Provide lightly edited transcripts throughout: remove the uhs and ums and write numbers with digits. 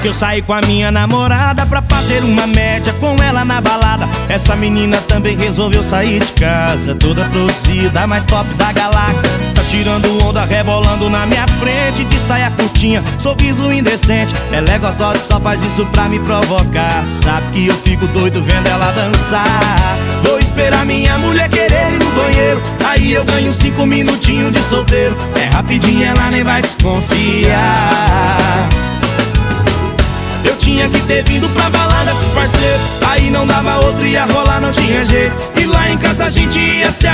que eu saí com a minha namorada pra fazer uma média com ela na balada. Essa menina também resolveu sair de casa, toda produzida, mais top da galáxia. Tá tirando onda, rebolando na minha frente, de saia curtinha, sorriso indecente. Ela é gostosa e só faz isso pra me provocar. Sabe que eu fico doido vendo ela dançar. Vou esperar minha mulher querer ir no banheiro, aí eu ganho 5 minutinhos de solteiro. É rapidinho, ela nem vai desconfiar. Eu tinha que ter vindo pra balada com os parceiros, aí não dava outro, ia rolar, não tinha jeito. E lá em casa a gente ia se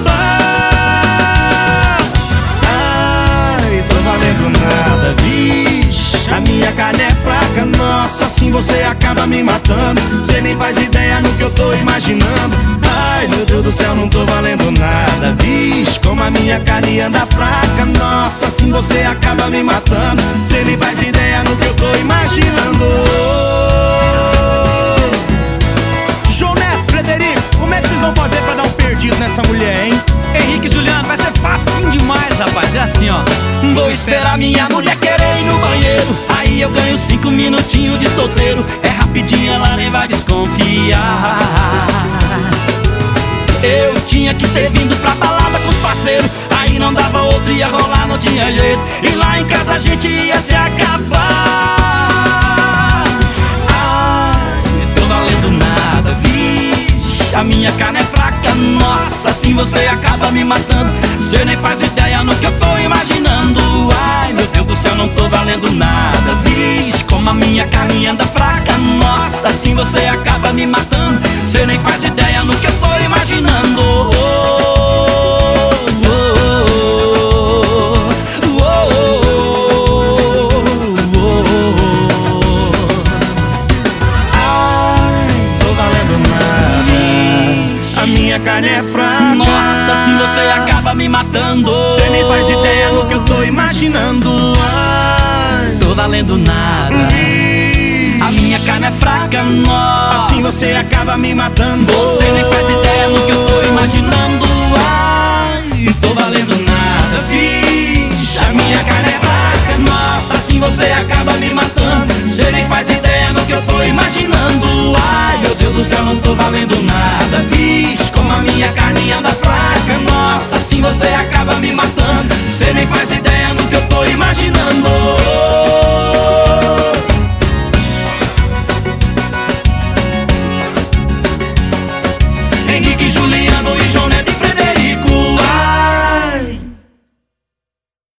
acabar. Ai, tô valendo nada, vixe, a minha carne é fraca, nossa, assim você acaba me matando. Cê nem faz ideia no que eu tô imaginando. Ai, meu Deus do céu, não tô valendo nada, vixe, como a minha carne anda fraca, nossa, assim você acaba me matando. Cê nem faz ideia no que eu tô imaginando. João Neto, Frederico, como é que vocês vão fazer pra dar um perdido nessa mulher, hein? Henrique e Juliano, vai ser facinho demais, rapaz. É assim, ó. Vou esperar minha mulher querer ir no banheiro, aí eu ganho 5 minutinhos de solteiro. É rapidinho, ela nem vai desconfiar. Eu tinha que ter vindo pra balada com os parceiros, aí não dava outro, ia rolar, não tinha jeito. E lá em casa a gente ia se acabar. Ai, tô valendo nada, vixe, a minha carne é fraca, nossa, assim você acaba me matando. Cê nem faz ideia no que eu tô imaginando. Ai, meu Deus do céu, não tô valendo nada, vixe, como a minha carne anda fraca, nossa, assim você acaba me matando. Cê nem faz ideia no que eu tô imaginando. Ai, tô valendo nada, a minha carne é fraca, nossa, assim você acaba me matando. Cê nem faz ideia no que eu tô imaginando. Ai, tô valendo nada, a minha carne é fraca, nossa, assim você acaba me matando. Você nem faz ideia no que eu tô imaginando. Ai, tô valendo nada, vixe, a minha carne é fraca, nossa, assim você acaba me matando. Você nem faz ideia no que eu tô imaginando. Ai, meu Deus do céu, não tô valendo nada, vixe, como a minha carne anda fraca, nossa, assim você acaba me matando. Você nem faz ideia no que eu tô imaginando. Henrique, Juliano e João Neto.